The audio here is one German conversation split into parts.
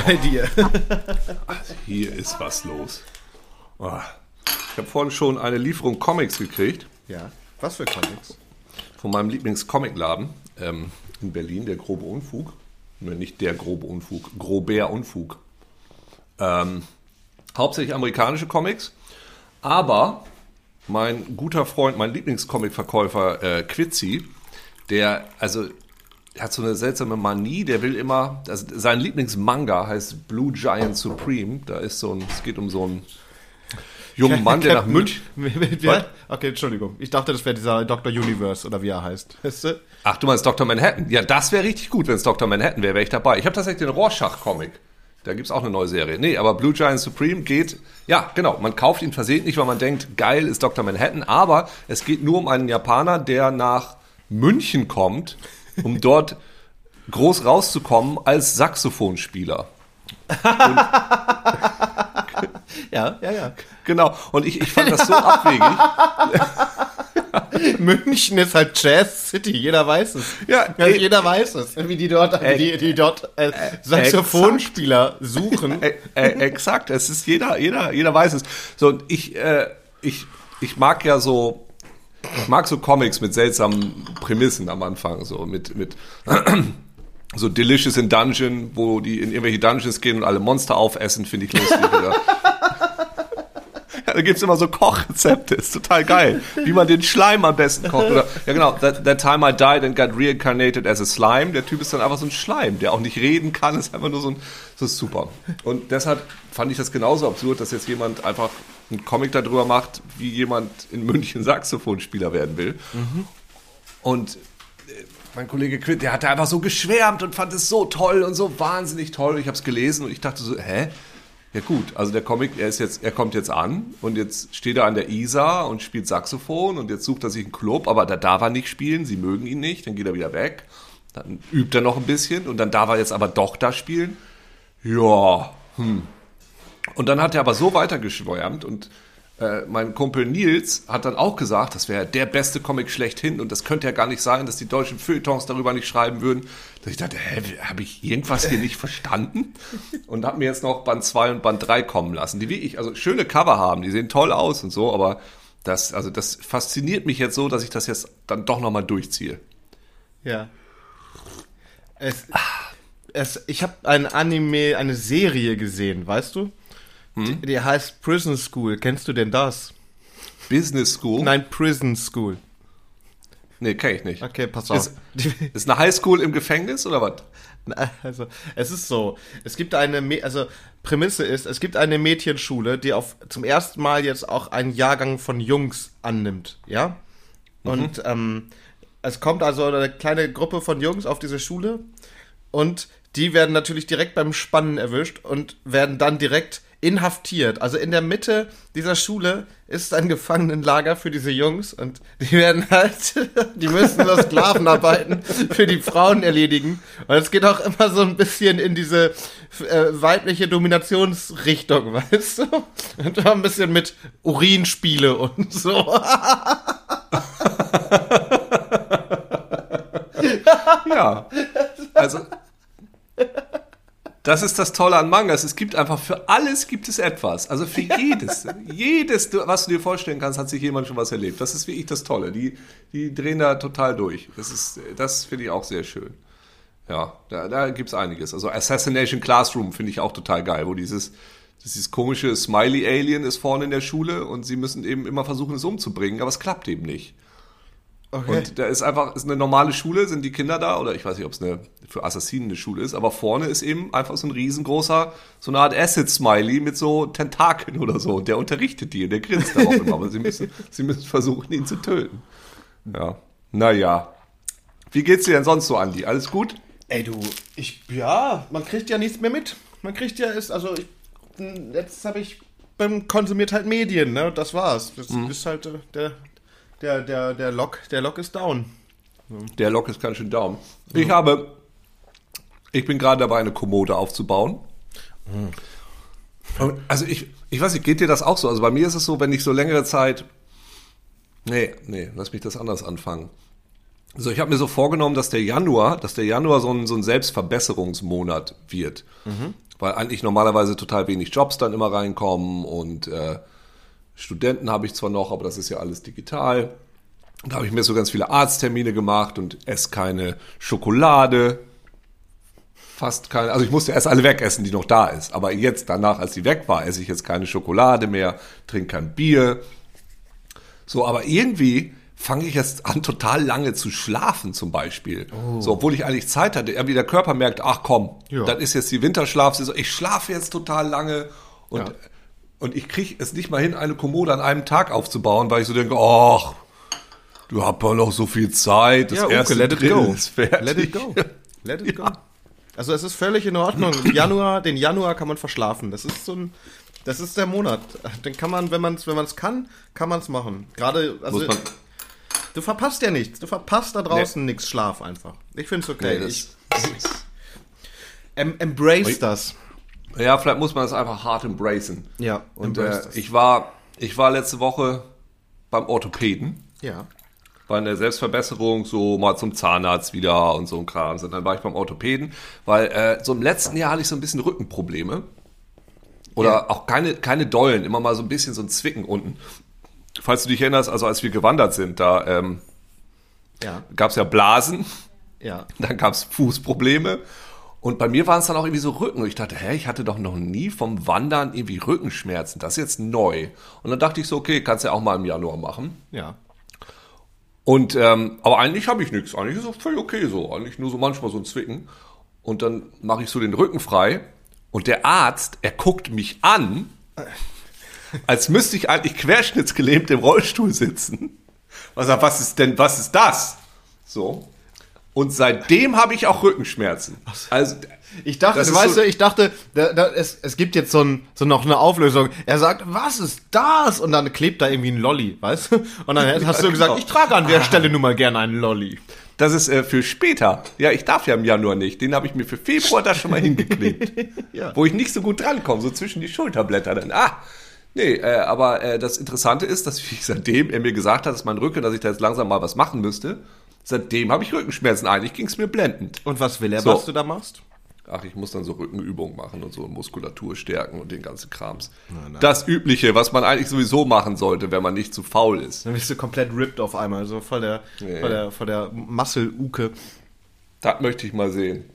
bei dir? Hier ist was los. Oh. Ich habe vorhin schon eine Lieferung Comics gekriegt. Ja, was für Comics? Von meinem Lieblings-Comic-Laden in Berlin, der Grobe Unfug. Nicht der Grobe Unfug, Grober Unfug. Hauptsächlich amerikanische Comics. Aber mein guter Freund, mein Lieblingscomic-Verkäufer Quitzi, der hat so eine seltsame Manie, der will immer, also sein Lieblingsmanga heißt Blue Giant Supreme. Es geht um so einen jungen Mann, der nach München... Okay, Entschuldigung. Ich dachte, das wäre dieser Dr. Universe oder wie er heißt. Weißt du? Ach, du meinst Dr. Manhattan? Ja, das wäre richtig gut, wenn es Dr. Manhattan wäre ich dabei. Ich habe tatsächlich den Rorschach-Comic. Da gibt's auch eine neue Serie. Nee, aber Blue Giant Supreme geht... Ja, genau, man kauft ihn versehentlich, weil man denkt, geil ist Dr. Manhattan. Aber es geht nur um einen Japaner, der nach München kommt, um dort groß rauszukommen als Saxophonspieler. Ja. Genau, und ich fand das so abwegig. München ist halt Jazz City, jeder weiß es. Ja, jeder weiß es, wie die dort Saxophonspieler suchen. Exakt, es ist jeder weiß es. So, und ich mag ja so, Comics mit seltsamen Prämissen am Anfang, so mit so Delicious in Dungeon, wo die in irgendwelche Dungeons gehen und alle Monster aufessen, finde ich lustig. Da gibt's immer so Kochrezepte, ist total geil. Wie man den Schleim am besten kocht. Oder, ja genau, that time I died and got reincarnated as a slime. Der Typ ist dann einfach so ein Schleim, der auch nicht reden kann, ist einfach nur so super. Und deshalb fand ich das genauso absurd, dass jetzt jemand einfach einen Comic darüber macht, wie jemand in München Saxophonspieler werden will. Mhm. Und mein Kollege Quint, der hat da einfach so geschwärmt und fand es so toll und so wahnsinnig toll. Ich habe es gelesen und ich dachte so, hä? Ja gut, also der Comic, er kommt jetzt an und jetzt steht er an der Isar und spielt Saxophon und jetzt sucht er sich einen Club, aber da darf er nicht spielen, sie mögen ihn nicht, dann geht er wieder weg, dann übt er noch ein bisschen und dann darf er jetzt aber doch da spielen. Ja, Und dann hat er aber so weitergeschwärmt und mein Kumpel Nils hat dann auch gesagt, das wäre der beste Comic schlechthin und das könnte ja gar nicht sein, dass die deutschen Feuilletons darüber nicht schreiben würden. Dass ich dachte, habe ich irgendwas hier nicht verstanden? Und habe mir jetzt noch Band 2 und Band 3 kommen lassen, die wie ich, also schöne Cover haben, die sehen toll aus und so, aber das fasziniert mich jetzt so, dass ich das jetzt dann doch nochmal durchziehe. Ja. Ich habe ein Anime, eine Serie gesehen, weißt du? Die heißt Prison School. Kennst du denn das? Business School? Nein, Prison School. Nee, kenn ich nicht. Okay, pass auf. Ist eine Highschool im Gefängnis oder was? Also, es ist so. Es gibt Prämisse ist, es gibt eine Mädchenschule, die zum ersten Mal jetzt auch einen Jahrgang von Jungs annimmt, ja? Und es kommt also eine kleine Gruppe von Jungs auf diese Schule und die werden natürlich direkt beim Spannen erwischt und werden dann direkt inhaftiert. Also in der Mitte dieser Schule ist ein Gefangenenlager für diese Jungs und die müssen so Sklavenarbeiten für die Frauen erledigen. Und es geht auch immer so ein bisschen in diese weibliche Dominationsrichtung, weißt du? Und ein bisschen mit Urinspiele und so. Ja, also das ist das Tolle an Mangas. Es gibt einfach für alles gibt es etwas. Also für jedes, was du dir vorstellen kannst, hat sich jemand schon was erlebt. Das ist wirklich das Tolle. Die drehen da total durch. Das finde ich auch sehr schön. Ja, da gibt's einiges. Also Assassination Classroom finde ich auch total geil, wo dieses komische Smiley-Alien ist vorne in der Schule und sie müssen eben immer versuchen, es umzubringen, aber es klappt eben nicht. Okay. Und da ist eine normale Schule, sind die Kinder da, oder ich weiß nicht, ob es für Assassinen eine Schule ist, aber vorne ist eben einfach so ein riesengroßer, so eine Art Acid-Smiley mit so Tentakeln oder so. Und der unterrichtet die und der grinst darauf immer, aber sie müssen versuchen, ihn zu töten. Ja, naja. Wie geht's dir denn sonst so, Andi? Alles gut? Ey du, man kriegt ja nichts mehr mit. Man kriegt ja, jetzt habe ich konsumiert halt Medien, ne? Das war's. Das ist halt der Lock ist down. Der Lock ist ganz schön down. Ich bin gerade dabei, eine Kommode aufzubauen. Also ich weiß nicht, geht dir das auch so? Also bei mir ist es so, wenn ich so längere Zeit... Nee, lass mich das anders anfangen. Also ich habe mir so vorgenommen, dass der Januar so ein Selbstverbesserungsmonat wird. weil eigentlich normalerweise total wenig Jobs dann immer reinkommen und Studenten habe ich zwar noch, aber das ist ja alles digital. Da habe ich mir so ganz viele Arzttermine gemacht und esse keine Schokolade. Fast keine, also ich musste erst alle wegessen, die noch da ist. Aber jetzt, danach, als die weg war, esse ich jetzt keine Schokolade mehr, trinke kein Bier. So, aber irgendwie fange ich jetzt an, total lange zu schlafen zum Beispiel. Oh. So, obwohl ich eigentlich Zeit hatte. Irgendwie der Körper merkt, ach komm, das ist jetzt die Winterschlafsaison. Ich schlafe jetzt total lange und ich kriege es nicht mal hin, eine Kommode an einem Tag aufzubauen, weil ich so denke, ach, du hast ja noch so viel Zeit. Das erste let it go. Ist fertig. Let it go. Let it go. Also es ist völlig in Ordnung. Den Januar kann man verschlafen. Das ist der Monat. Den kann man, wenn man es kann man es machen. Gerade, also du verpasst ja nichts. Du verpasst da draußen nichts. Schlaf einfach. Ich finde es okay. Nee, embrace das. Ja, vielleicht muss man das einfach hart embracen. Ja. Und ich war letzte Woche beim Orthopäden. Ja. War in der Selbstverbesserung, so mal zum Zahnarzt wieder und so ein Kram. Und dann war ich beim Orthopäden, weil so im letzten Jahr hatte ich so ein bisschen Rückenprobleme. Oder auch keine Dollen, immer mal so ein bisschen so ein Zwicken unten. Falls du dich erinnerst, also als wir gewandert sind, da gab es ja Blasen, dann gab es Fußprobleme und bei mir waren es dann auch irgendwie so Rücken. Und ich dachte, ich hatte doch noch nie vom Wandern irgendwie Rückenschmerzen, das ist jetzt neu. Und dann dachte ich so, okay, kannst du ja auch mal im Januar machen. Ja. Und aber eigentlich habe ich nichts, eigentlich ist es völlig okay so, eigentlich nur so manchmal so ein Zwicken. Und dann mache ich so den Rücken frei und der Arzt, er guckt mich an, als müsste ich eigentlich querschnittsgelähmt im Rollstuhl sitzen. Was ist das? So. Und seitdem habe ich auch Rückenschmerzen. Also ich dachte, es gibt jetzt so noch eine Auflösung. Er sagt, was ist das? Und dann klebt da irgendwie ein Lolli, weißt du? Und dann hast du gesagt, ich trage an der Stelle nun mal gerne einen Lolli. Das ist für später. Ja, ich darf ja im Januar nicht. Den habe ich mir für Februar da schon mal hingeklebt. Wo ich nicht so gut drankomme, so zwischen die Schulterblätter dann. Aber das Interessante ist, dass seitdem er mir gesagt hat, dass mein Rücken, dass ich da jetzt langsam mal was machen müsste, seitdem habe ich Rückenschmerzen. Eigentlich ging es mir blendend. Und was will er, was du da machst? Ach, ich muss dann so Rückenübungen machen und so Muskulatur stärken und den ganzen Krams. Nein. Das Übliche, was man eigentlich sowieso machen sollte, wenn man nicht zu faul ist. Dann bist du komplett ripped auf einmal, so voll der Muscle-Uke. Das möchte ich mal sehen.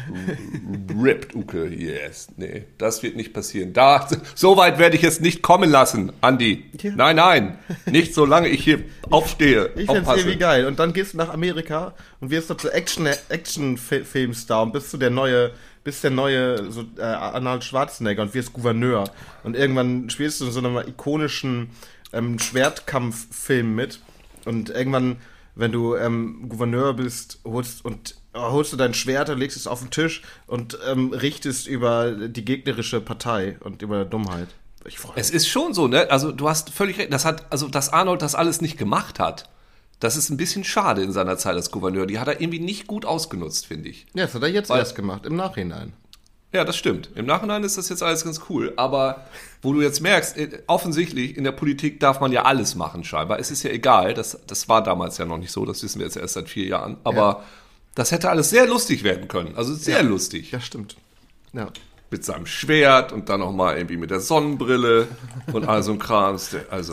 Ripped Uke, yes. Nee, das wird nicht passieren. So weit werde ich es nicht kommen lassen, Andi. Ja. Nein, nicht solange ich hier aufstehe. Ich find's irgendwie geil. Und dann gehst du nach Amerika und wirst dort zu Action-Filmstar und bist der neue so, Arnold Schwarzenegger und wirst Gouverneur. Und irgendwann spielst du in so einem ikonischen Schwertkampffilm mit. Und irgendwann, wenn du Gouverneur bist, holst du dein Schwert und legst es auf den Tisch und richtest über die gegnerische Partei und über Dummheit. Ich freue mich. Es ist schon so, ne? Also du hast völlig recht. Dass Arnold das alles nicht gemacht hat, das ist ein bisschen schade in seiner Zeit als Gouverneur. Die hat er irgendwie nicht gut ausgenutzt, finde ich. Ja, das hat er jetzt erst gemacht, im Nachhinein. Ja, das stimmt. Im Nachhinein ist das jetzt alles ganz cool. Aber wo du jetzt merkst, offensichtlich in der Politik darf man ja alles machen, scheinbar. Es ist ja egal. Das war damals ja noch nicht so. Das wissen wir jetzt erst seit 4 Jahren. Aber das hätte alles sehr lustig werden können. Also sehr lustig. Ja, stimmt. Ja. Mit seinem Schwert und dann nochmal irgendwie mit der Sonnenbrille und all so ein Krams. Also.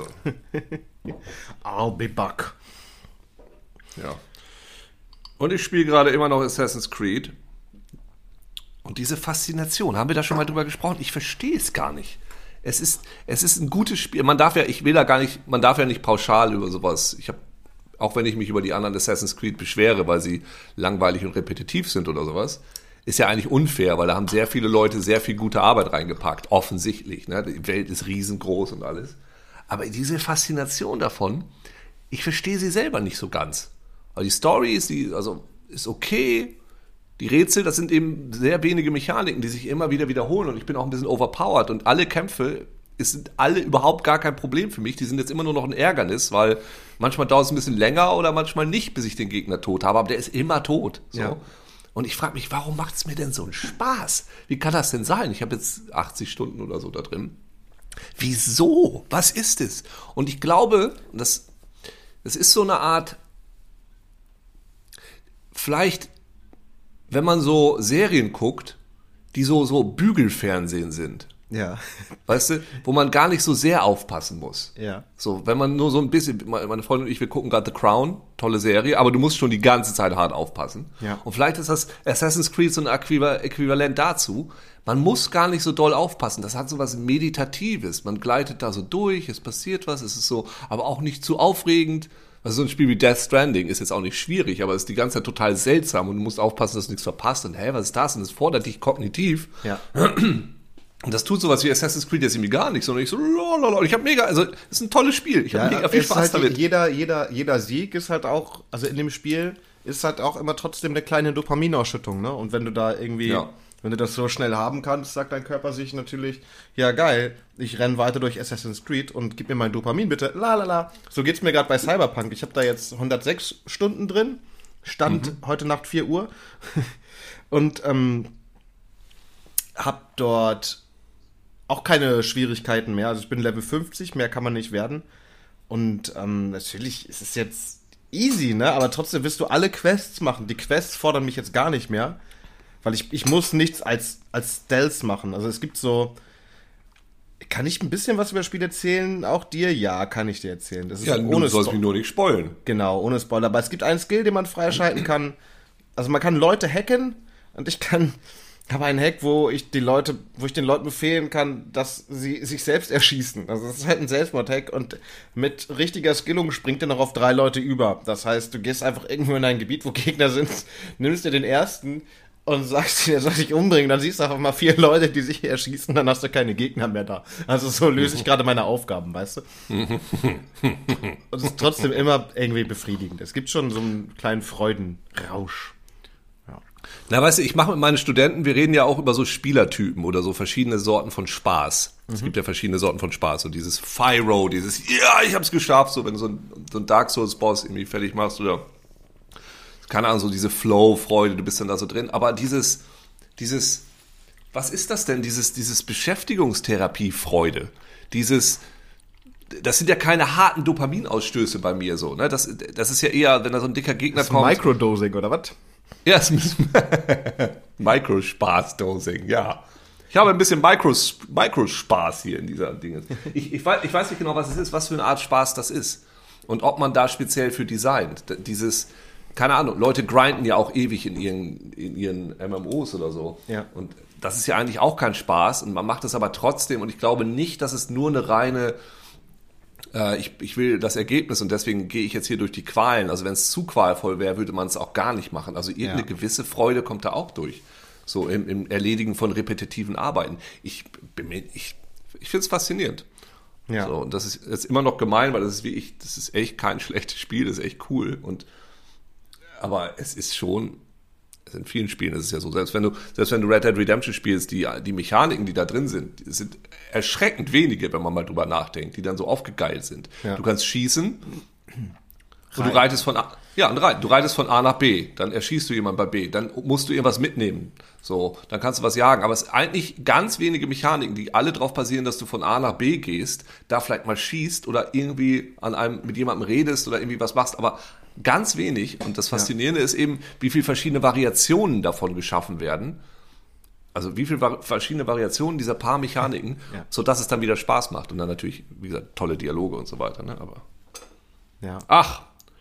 I'll be back. Ja. Und ich spiele gerade immer noch Assassin's Creed. Und diese Faszination, haben wir da schon mal drüber gesprochen? Ich verstehe es gar nicht. Es ist ein gutes Spiel. Man darf ja nicht pauschal über sowas. Auch wenn ich mich über die anderen Assassin's Creed beschwere, weil sie langweilig und repetitiv sind oder sowas, ist ja eigentlich unfair, weil da haben sehr viele Leute sehr viel gute Arbeit reingepackt, offensichtlich. Ne? Die Welt ist riesengroß und alles. Aber diese Faszination davon, ich verstehe sie selber nicht so ganz. Aber die Story ist okay. Die Rätsel, das sind eben sehr wenige Mechaniken, die sich immer wieder wiederholen und ich bin auch ein bisschen overpowered und alle Kämpfe sind alle überhaupt gar kein Problem für mich. Die sind jetzt immer nur noch ein Ärgernis, weil manchmal dauert es ein bisschen länger oder manchmal nicht, bis ich den Gegner tot habe, aber der ist immer tot. So. Ja. Und ich frage mich, warum macht es mir denn so einen Spaß? Wie kann das denn sein? Ich habe jetzt 80 Stunden oder so da drin. Wieso? Was ist es? Und ich glaube, das ist so eine Art, vielleicht, wenn man so Serien guckt, die so Bügelfernsehen sind. Ja. Weißt du, wo man gar nicht so sehr aufpassen muss. Ja. So, wenn man nur so ein bisschen, meine Freundin und ich, wir gucken gerade The Crown, tolle Serie, aber du musst schon die ganze Zeit hart aufpassen. Ja. Und vielleicht ist das Assassin's Creed so ein Äquivalent dazu. Man muss gar nicht so doll aufpassen. Das hat so was Meditatives. Man gleitet da so durch, es passiert was, es ist so, aber auch nicht zu aufregend. Also so ein Spiel wie Death Stranding ist jetzt auch nicht schwierig, aber es ist die ganze Zeit total seltsam und du musst aufpassen, dass du nichts verpasst. Und was ist das? Und es fordert dich kognitiv. Ja. Und das tut sowas wie Assassin's Creed jetzt irgendwie gar nicht, sondern ich so, lalalala. Ich habe es ist ein tolles Spiel. Ich habe mega viel Spaß damit. Jeder Sieg ist halt auch, also in dem Spiel ist halt auch immer trotzdem eine kleine Dopaminausschüttung, ne? Und wenn du da irgendwie, wenn du das so schnell haben kannst, sagt dein Körper sich natürlich, ja geil, ich renne weiter durch Assassin's Creed und gib mir mein Dopamin bitte, lalala. So geht's mir gerade bei Cyberpunk. Ich habe da jetzt 106 Stunden drin, Stand heute Nacht 4 Uhr und hab dort auch keine Schwierigkeiten mehr. Also ich bin Level 50, mehr kann man nicht werden. Und natürlich ist es jetzt easy, ne? Aber trotzdem willst du alle Quests machen. Die Quests fordern mich jetzt gar nicht mehr. Weil ich muss nichts als Stealth machen. Also es gibt so... Kann ich ein bisschen was über das Spiel erzählen? Auch dir? Ja, kann ich dir erzählen. Das ist du sollst mich nur nicht spoilen. Genau, ohne Spoiler. Aber es gibt einen Skill, den man freischalten kann. Also man kann Leute hacken und ich habe einen Hack, wo ich den Leuten befehlen kann, dass sie sich selbst erschießen. Also das ist halt ein Selbstmord-Hack und mit richtiger Skillung springt er noch auf 3 Leute über. Das heißt, du gehst einfach irgendwo in ein Gebiet, wo Gegner sind, nimmst dir den ersten und sagst, der soll dich umbringen. Dann siehst du einfach mal 4 Leute, die sich erschießen, dann hast du keine Gegner mehr da. Also so löse ich gerade meine Aufgaben, weißt du? Und es ist trotzdem immer irgendwie befriedigend. Es gibt schon so einen kleinen Freudenrausch. Na, weißt du, ich mache mit meinen Studenten, wir reden ja auch über so Spielertypen oder so verschiedene Sorten von Spaß. Es gibt ja verschiedene Sorten von Spaß. So dieses Fyro, ich hab's geschafft, so wenn du so ein Dark Souls-Boss irgendwie fertig machst oder, keine Ahnung, so diese Flow-Freude, du bist dann da so drin. Aber dieses, was ist das denn? Dieses Beschäftigungstherapie-Freude. Das sind ja keine harten Dopaminausstöße bei mir so, ne? Das ist ja eher, wenn da so ein dicker Gegner kommt. Microdosing oder was? Ja, es ist Microspaß-Dosing, ja. Ich habe ein bisschen Microspaß hier in dieser Dinge. Ich weiß nicht genau, was es ist, was für eine Art Spaß das ist. Und ob man da speziell für designt. Keine Ahnung, Leute grinden ja auch ewig in ihren MMOs oder so. Ja. Und das ist ja eigentlich auch kein Spaß. Und man macht es aber trotzdem. Und ich glaube nicht, dass es nur eine reine... Ich will das Ergebnis und deswegen gehe ich jetzt hier durch die Qualen. Also wenn es zu qualvoll wäre, würde man es auch gar nicht machen. Also irgendeine gewisse Freude kommt da auch durch. So im Erledigen von repetitiven Arbeiten. Ich finde es faszinierend. Ja. So, und das ist jetzt immer noch gemein, weil das ist echt kein schlechtes Spiel, das ist echt cool. Aber es ist schon, in vielen Spielen ist es ja so, selbst wenn du Red Dead Redemption spielst, die Mechaniken, die da drin sind erschreckend wenige, wenn man mal drüber nachdenkt, die dann so aufgegeilt sind. Ja. Du kannst schießen und du reitest von A nach B, dann erschießt du jemanden bei B, dann musst du irgendwas mitnehmen, so, dann kannst du was jagen, aber es sind eigentlich ganz wenige Mechaniken, die alle darauf basieren, dass du von A nach B gehst, da vielleicht mal schießt oder irgendwie mit jemandem redest oder irgendwie was machst, aber ganz wenig. Und das Faszinierende ist eben, wie viele verschiedene Variationen davon geschaffen werden. Also wie viele verschiedene Variationen dieser paar Mechaniken, sodass es dann wieder Spaß macht. Und dann natürlich, wie gesagt, tolle Dialoge und so weiter. Ne? Aber ach.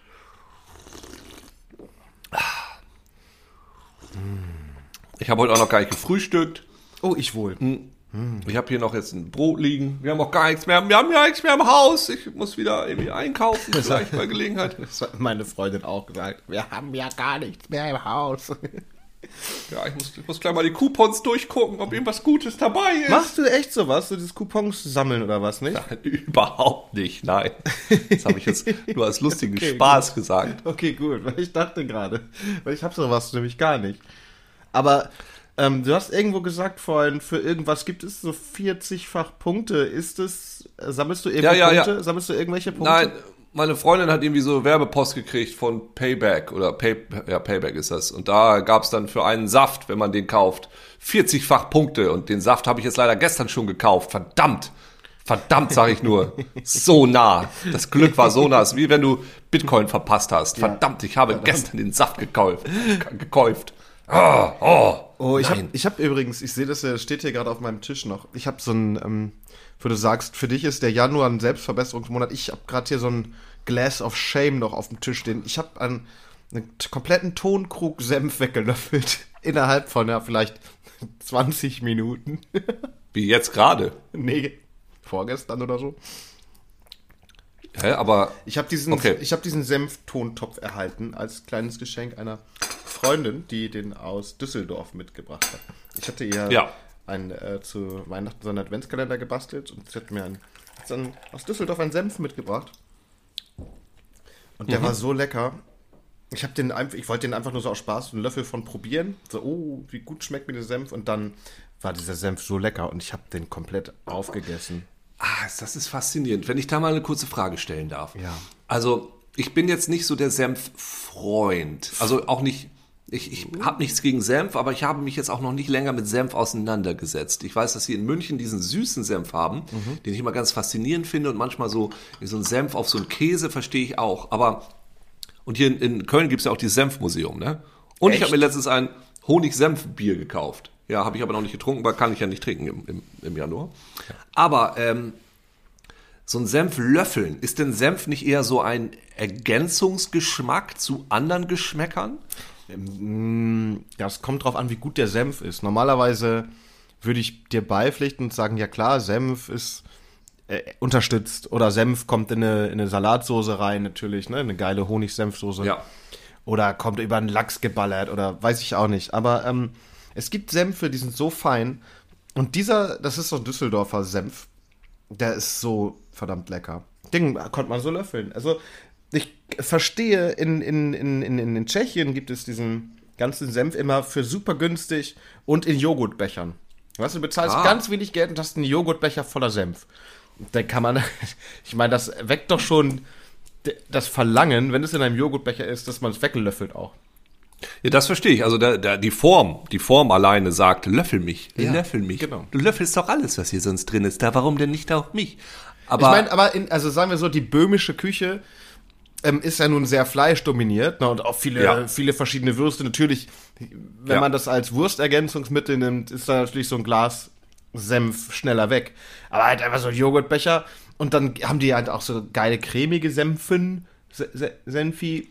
Ich habe heute auch noch gar nicht gefrühstückt. Oh, ich wohl. Ich habe hier noch jetzt ein Brot liegen. Wir haben auch gar nichts mehr. Wir haben ja nichts mehr im Haus. Ich muss wieder irgendwie einkaufen. Vielleicht bei Gelegenheit. Das hat meine Freundin auch gesagt. Wir haben ja gar nichts mehr im Haus. Ja, ich muss gleich mal die Coupons durchgucken, ob irgendwas Gutes dabei ist. Machst du echt sowas? So dieses Coupons sammeln oder was, nicht? Nein, überhaupt nicht, nein. Das habe ich jetzt nur als lustigen Spaß gesagt. Okay, gut, weil ich dachte gerade. Weil ich habe sowas nämlich gar nicht. Aber du hast irgendwo gesagt vorhin, für irgendwas gibt es so 40-fach Punkte. Sammelst du irgendwelche Punkte? Ja. Sammelst du irgendwelche Punkte? Nein, meine Freundin hat irgendwie so Werbepost gekriegt von Payback oder Payback ist das. Und da gab es dann für einen Saft, wenn man den kauft, 40-fach Punkte. Und den Saft habe ich jetzt leider gestern schon gekauft. Verdammt, sage ich nur. So nah. Das Glück war so nah. Es ist wie wenn du Bitcoin verpasst hast. Verdammt, ich habe gestern den Saft gekauft. Oh, ich hab übrigens, ich sehe das, steht hier gerade auf meinem Tisch noch. Ich habe so ein, wo du sagst, für dich ist der Januar ein Selbstverbesserungsmonat. Ich habe gerade hier so ein Glass of Shame noch auf dem Tisch stehen. Ich habe einen kompletten Tonkrug Senf weggelöffelt. Innerhalb von, ja, vielleicht 20 Minuten. Wie jetzt gerade? Nee, vorgestern oder so. Hä, aber... Ich habe diesen Senftontopf erhalten als kleines Geschenk einer Freundin, die den aus Düsseldorf mitgebracht hat. Ich hatte ihr zu Weihnachten so einen Adventskalender gebastelt und sie hat mir aus Düsseldorf einen Senf mitgebracht. Und der war so lecker. Ich wollte den einfach nur so aus Spaß einen Löffel von probieren. So, oh, wie gut schmeckt mir der Senf. Und dann war dieser Senf so lecker und ich habe den komplett aufgegessen. Das ist faszinierend. Wenn ich da mal eine kurze Frage stellen darf. Ja. Also, ich bin jetzt nicht so der Senffreund. Also auch nicht, ich habe nichts gegen Senf, aber ich habe mich jetzt auch noch nicht länger mit Senf auseinandergesetzt. Ich weiß, dass sie in München diesen süßen Senf haben, den ich immer ganz faszinierend finde und manchmal so ein Senf auf so einen Käse verstehe ich auch. Und hier in Köln gibt es ja auch dieses Senfmuseum, ne? Und Echt? ich habe mir letztens ein Honig-Senf-Bier gekauft. Ja, habe ich aber noch nicht getrunken, weil kann ich ja nicht trinken im Januar. Aber so ein Senf löffeln, ist denn Senf nicht eher so ein Ergänzungsgeschmack zu anderen Geschmäckern? Ja, es kommt drauf an, wie gut der Senf ist. Normalerweise würde ich dir beipflichten und sagen, ja klar, Senf ist unterstützt. Oder Senf kommt in eine Salatsoße rein natürlich, ne? Eine geile Honig-Senfsoße. Ja. Oder kommt über einen Lachs geballert oder weiß ich auch nicht. Aber es gibt Senfe, die sind so fein. Und das ist so ein Düsseldorfer Senf. Der ist so verdammt lecker. Den konnte man so löffeln. Also ich verstehe, in Tschechien gibt es diesen ganzen Senf immer für super günstig und in Joghurtbechern. Weißt du, bezahlst ganz wenig Geld und hast einen Joghurtbecher voller Senf. Dann kann man, ich meine, das weckt doch schon das Verlangen, wenn es in einem Joghurtbecher ist, dass man es weglöffelt auch. Ja, das verstehe ich. Also die Form alleine sagt, löffel mich, löffel mich. Genau. Du löffelst doch alles, was hier sonst drin ist. Warum denn nicht auch mich? Ich meine, also sagen wir so, die böhmische Küche ist ja nun sehr fleischdominiert, ne, und auch viele verschiedene Würste. Natürlich, wenn man das als Wurstergänzungsmittel nimmt, ist da natürlich so ein Glas Senf schneller weg. Aber halt einfach so ein Joghurtbecher und dann haben die halt auch so geile cremige Senfi.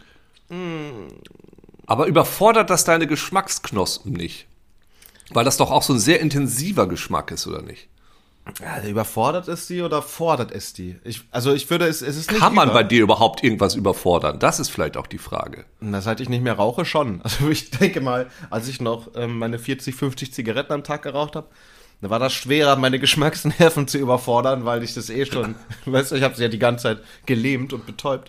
Aber überfordert das deine Geschmacksknospen nicht? Weil das doch auch so ein sehr intensiver Geschmack ist, oder nicht? Ja, überfordert es die oder fordert es die? Ich würde, es ist nicht. Kann man bei dir überhaupt irgendwas überfordern? Das ist vielleicht auch die Frage. Na, seit ich nicht mehr rauche, schon. Also ich denke mal, als ich noch meine 40, 50 Zigaretten am Tag geraucht habe, da war das schwerer, meine Geschmacksnerven zu überfordern, weil ich das schon, weißt du, ich habe sie ja die ganze Zeit gelähmt und betäubt.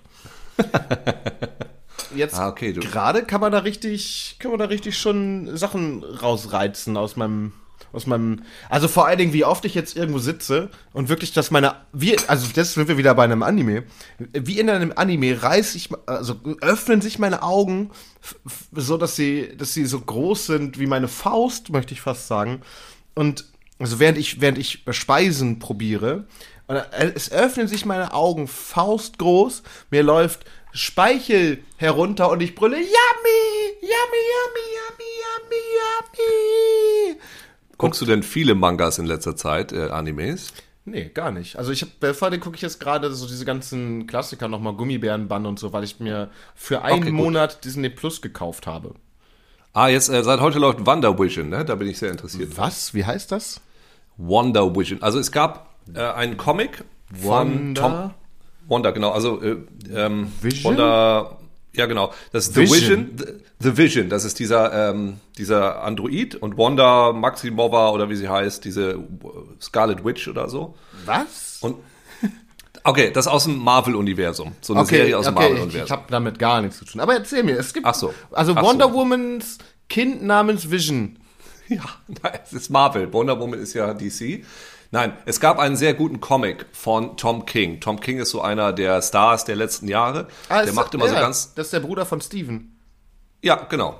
Jetzt gerade kann man da richtig schon Sachen rausreizen aus meinem, also vor allen Dingen, wie oft ich jetzt irgendwo sitze und wirklich, das sind wir wieder bei einem Anime, wie in einem Anime öffnen sich meine Augen so, dass sie so groß sind wie meine Faust, möchte ich fast sagen, und also während ich Speisen probiere, und es öffnen sich meine Augen faustgroß, mir läuft Speichel herunter und ich brülle, yummy, yummy, yummy, yummy, yummy, yummy. Guckst du denn viele Mangas in letzter Zeit, Animes? Nee, gar nicht. Also vor allem gucke ich jetzt gerade so diese ganzen Klassiker nochmal, Gummibärenband und so, weil ich mir für einen Monat Disney Plus gekauft habe. Jetzt seit heute läuft Wonder Vision, ne? Da bin ich sehr interessiert. Was? Wie heißt das? Wonder Vision. Also es gab einen Comic von Tom Wonder, genau. Also Vision? Wonder, ja genau. Das ist The Vision. The Vision. Das ist dieser Android und Wanda Maximova oder wie sie heißt, diese Scarlet Witch oder so. Was? Und okay, das aus dem Marvel-Universum. So eine Serie aus dem Marvel-Universum. Ich habe damit gar nichts zu tun. Aber erzähl mir, es gibt Also Wonder Womans Kind namens Vision. Ja, es ist Marvel. Wonder Woman ist ja DC. Nein, es gab einen sehr guten Comic von Tom King. Tom King ist so einer der Stars der letzten Jahre. Der macht immer so ganz... Das ist der Bruder von Steven. Ja, genau.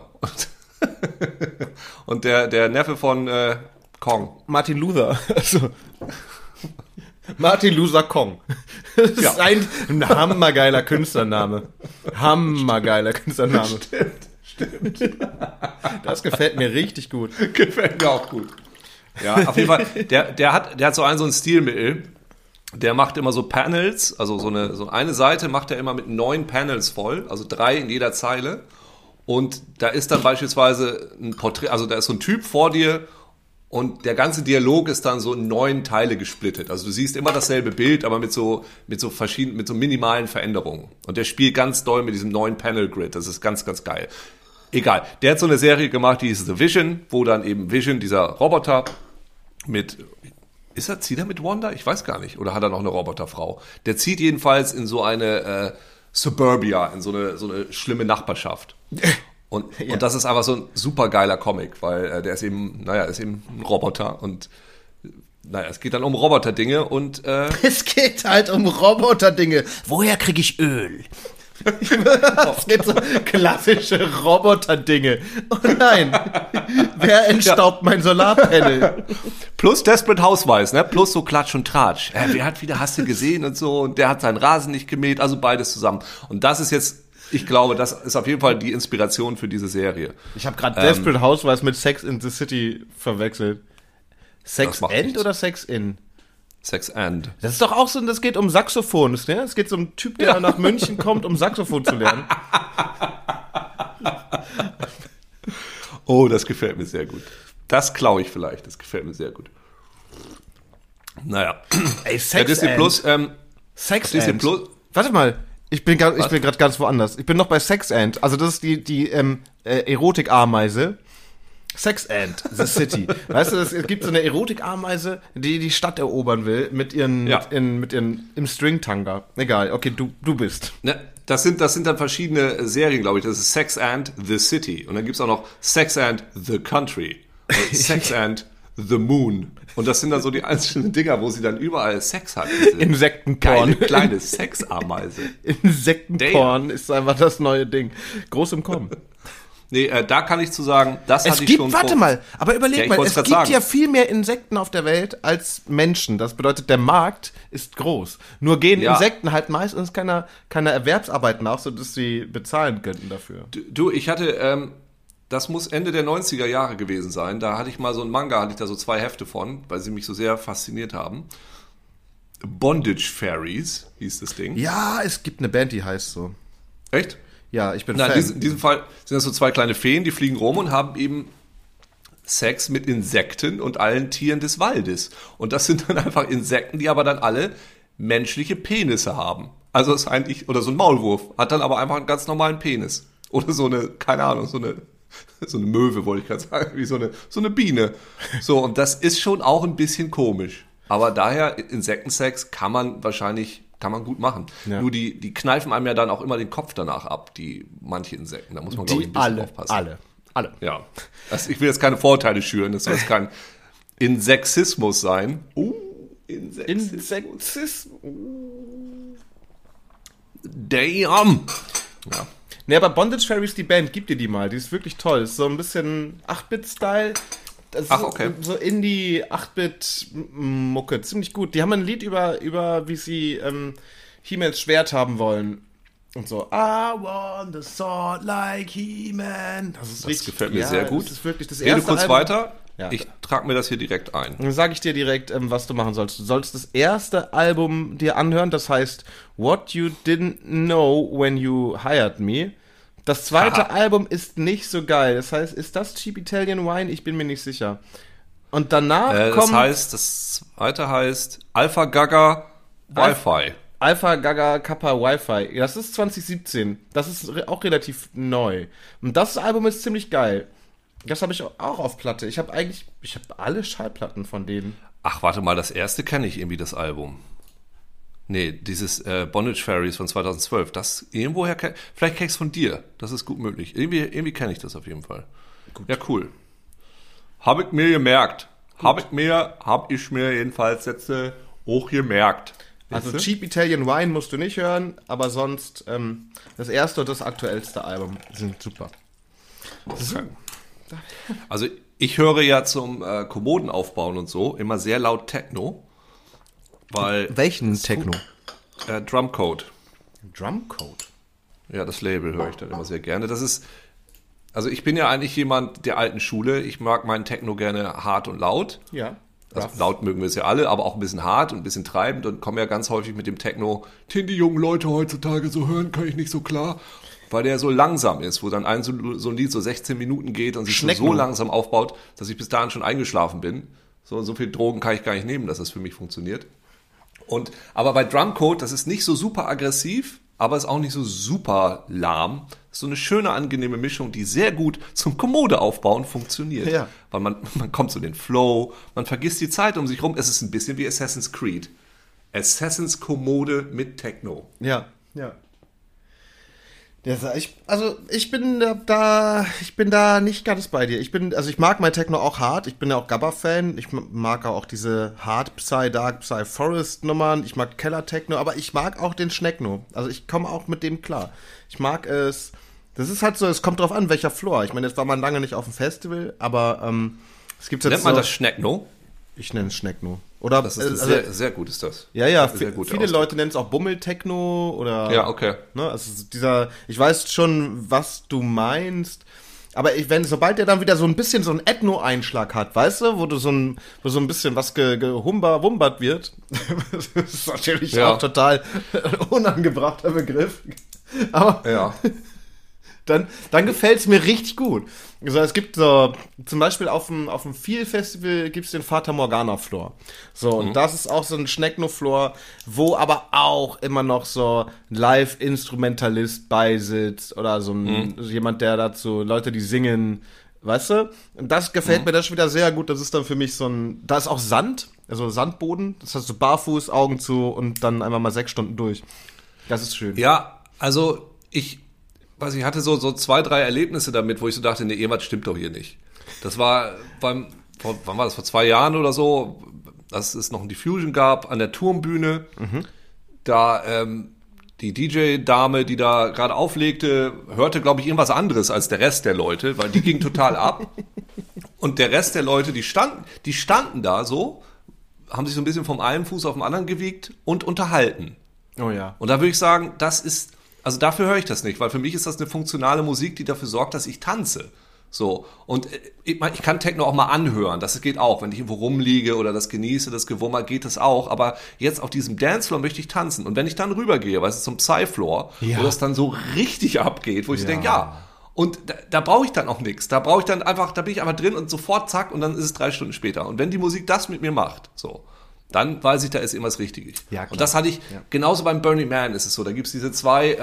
Und der Neffe von Kong. Martin Luther. Also, Martin Luther Kong. Das ist ein hammergeiler Künstlername. Hammergeiler Künstlername. Das gefällt mir richtig gut. Gefällt mir auch gut. Ja, auf jeden Fall, der hat so ein Stilmittel, der macht immer so Panels, also so eine Seite macht er immer mit 9 Panels voll, also 3 in jeder Zeile. Und da ist dann beispielsweise ein Porträt, also da ist so ein Typ vor dir und der ganze Dialog ist dann so in 9 Teile gesplittet. Also du siehst immer dasselbe Bild, aber mit so minimalen Veränderungen. Und der spielt ganz doll mit diesem 9-Panel-Grid. Das ist ganz, ganz geil. Egal. Der hat so eine Serie gemacht, die hieß The Vision, wo dann eben Vision, dieser Roboter zieht er mit Wanda? Ich weiß gar nicht. Oder hat er noch eine Roboterfrau? Der zieht jedenfalls in so eine Suburbia, in so eine schlimme Nachbarschaft. Und das ist einfach so ein super geiler Comic, weil der ist eben ein Roboter und es geht dann um Roboterdinge und es geht halt um Roboterdinge. Woher kriege ich Öl? Es geht so klassische Roboterdinge. Oh nein, wer entstaubt mein Solarpanel? Plus Desperate Housewives, ne? Plus so Klatsch und Tratsch. Hast du gesehen und so, und der hat seinen Rasen nicht gemäht, also beides zusammen. Und das ist jetzt, ich glaube, das ist auf jeden Fall die Inspiration für diese Serie. Ich habe gerade Desperate Housewives mit Sex in the City verwechselt. Sex and oder Sex in? Sex and. Das ist doch auch so, das geht um Saxophon, ne? Es geht so um einen Typ, der nach München kommt, um Saxophon zu lernen. Oh, das gefällt mir sehr gut. Das klaue ich vielleicht, das gefällt mir sehr gut. Naja. Ey, Sex Disney and. Plus, Sex Disney and. Plus. Warte mal, ich bin gerade ganz woanders. Ich bin noch bei Sex and. Also das ist die Erotik-Ameise. Sex and the City. Weißt du, es gibt so eine Erotik-Ameise, die Stadt erobern will mit ihren im String-Tanga. Egal, okay, du bist. Ne, das sind dann verschiedene Serien, glaube ich. Das ist Sex and the City. Und dann gibt's auch noch Sex and the Country. Sex and the Moon. Und das sind dann so die einzelnen Dinger, wo sie dann überall Sex hat. Insektenporn. Kleine Sexameise. Insektenporn ist einfach das neue Ding. Groß im Kommen. Nee, da kann ich zu sagen, das hatte ich schon vor. Warte mal, aber überleg mal, es gibt ja viel mehr Insekten auf der Welt als Menschen. Das bedeutet, der Markt ist groß. Nur gehen Insekten halt meistens keiner Erwerbsarbeit nach, sodass sie bezahlen könnten dafür. Du, ich hatte, das muss Ende der 90er Jahre gewesen sein. Da hatte ich mal so ein Manga, hatte ich da so 2 Hefte von, weil sie mich so sehr fasziniert haben. Bondage Fairies hieß das Ding. Ja, es gibt eine Band, die heißt so. Echt? Ja, ich bin Fan. In diesem Fall sind das so 2 kleine Feen, die fliegen rum und haben eben Sex mit Insekten und allen Tieren des Waldes. Und das sind dann einfach Insekten, die aber dann alle menschliche Penisse haben. Also ist eigentlich, oder so ein Maulwurf, hat dann aber einfach einen ganz normalen Penis. Oder so eine, keine Ahnung, so eine Möwe, wollte ich gerade sagen, wie so eine Biene. So, und das ist schon auch ein bisschen komisch. Aber daher, Insektensex kann man gut machen. Ja. Nur die kneifen einem ja dann auch immer den Kopf danach ab, manche Insekten. Da muss man, glaube ich, ein bisschen aufpassen. Alle. Ja. Also ich will jetzt keine Vorurteile schüren, das soll jetzt kein Insexismus sein. Insexismus. Damn. Ja. Ne, aber Bondage Fairies, die Band, gib dir die mal. Die ist wirklich toll. Ist so ein bisschen 8-Bit-Style. Okay. So Indie 8-Bit-Mucke. Ziemlich gut. Die haben ein Lied über wie sie He-Mans Schwert haben wollen. Und so, I want a sword like He-Man. Das gefällt mir sehr gut. Das ist wirklich das erste Rede kurz Album. Weiter. Ja. Ich trage mir das hier direkt ein. Dann sage ich dir direkt, was du machen sollst. Du sollst das erste Album dir anhören, das heißt What You Didn't Know When You Hired Me. Das zweite Album ist nicht so geil. Das heißt, ist das Cheap Italian Wine? Ich bin mir nicht sicher. Und danach kommt... Das zweite heißt Alpha Gaga Wi-Fi. Alpha Gaga Kappa Wi-Fi. Das ist 2017. Das ist auch relativ neu. Und das Album ist ziemlich geil. Das habe ich auch auf Platte. Ich habe alle Schallplatten von denen. Ach, warte mal, das erste kenne ich irgendwie, das Album. Nee, dieses Bondage Fairies von 2012, das irgendwoher vielleicht kenne ich es von dir. Das ist gut möglich. Irgendwie kenne ich das auf jeden Fall. Gut. Ja, cool. Habe ich mir gemerkt. Habe ich mir jedenfalls jetzt auch gemerkt. Also Cheap Italian Wine musst du nicht hören, aber sonst das erste und das aktuellste Album sind super. Okay. Also ich höre ja zum Kommoden aufbauen und so immer sehr laut Techno. Weil welchen Techno? Drumcode. Drumcode? Ja, das Label höre ich dann immer sehr gerne. Das ist Also ich bin ja eigentlich jemand der alten Schule. Ich mag meinen Techno gerne hart und laut. Ja. Also laut mögen wir es ja alle, aber auch ein bisschen hart und ein bisschen treibend und komme ja ganz häufig mit dem Techno, den die jungen Leute heutzutage so hören, kann ich nicht so klar, weil der so langsam ist, wo dann so ein Lied so 16 Minuten geht und sich so langsam aufbaut, dass ich bis dahin schon eingeschlafen bin. So viel Drogen kann ich gar nicht nehmen, dass das für mich funktioniert. Aber bei Drumcode, das ist nicht so super aggressiv, aber ist auch nicht so super lahm. Das ist so eine schöne, angenehme Mischung, die sehr gut zum Kommode aufbauen funktioniert. Ja. Weil man kommt zu den Flow, man vergisst die Zeit um sich rum. Es ist ein bisschen wie Assassin's Creed. Assassin's Kommode mit Techno. Ja. Ich bin da nicht ganz bei dir. Ich mag mein Techno auch hart. Ich bin ja auch Gabba-Fan. Ich mag auch diese Hard Psy, Dark Psy, Forest Nummern. Ich mag Keller-Techno, aber ich mag auch den Schneckno. Also ich komme auch mit dem klar. Ich mag es. Das ist halt so, es kommt drauf an, welcher Floor. Ich meine, jetzt war man lange nicht auf dem Festival, aber es gibt jetzt Nennt man das Schneckno? Ich nenne es Schneckno. Oder, das ist sehr, sehr gut ist das. Ja, viele Leute nennen es auch Bummeltechno oder. Ja, okay. Ne, also ich weiß schon, was du meinst, aber sobald der dann wieder so ein bisschen so einen Ethno-Einschlag hat, weißt du, wo so ein bisschen was wumbert wird, das ist natürlich auch total unangebrachter Begriff, aber ja. Dann gefällt es mir richtig gut. Also es gibt so, zum Beispiel auf dem Feel-Festival gibt es den Fata Morgana-Floor. So, und das ist auch so ein Schneckno-Floor, wo aber auch immer noch so ein Live-Instrumentalist beisitzt oder so jemand, der dazu, Leute, die singen, weißt du? Und das gefällt mir das schon wieder sehr gut. Das ist dann für mich da ist auch Sand, also Sandboden. Das heißt so barfuß, Augen zu und dann einfach mal 6 Stunden durch. Das ist schön. Ja, also ich hatte so 2, 3 Erlebnisse damit, wo ich so dachte, nee, irgendwas stimmt doch hier nicht. Das war wann war das, vor 2 Jahren oder so, dass es noch ein Diffusion gab an der Turmbühne. Da die DJ-Dame, die da gerade auflegte, hörte, glaube ich, irgendwas anderes als der Rest der Leute, weil die ging total ab. Und der Rest der Leute, die standen da so, haben sich so ein bisschen vom einen Fuß auf den anderen gewiegt und unterhalten. Oh ja. Und da würde ich sagen, also dafür höre ich das nicht, weil für mich ist das eine funktionale Musik, die dafür sorgt, dass ich tanze. So. Und ich kann Techno auch mal anhören, das geht auch. Wenn ich irgendwo rumliege oder das genieße, das Gewummer, geht das auch. Aber jetzt auf diesem Dancefloor möchte ich tanzen. Und wenn ich dann rübergehe, weißt du, zum Psy-Floor, wo das dann so richtig abgeht, wo ich so denke, und da brauche ich dann auch nichts. Da bin ich einfach drin und sofort zack und dann ist es 3 Stunden später. Und wenn die Musik das mit mir macht, so, dann weiß ich, da ist irgendwas Richtiges. Ja, und das hatte ich, genauso beim Burning Man ist es so, da gibt's diese zwei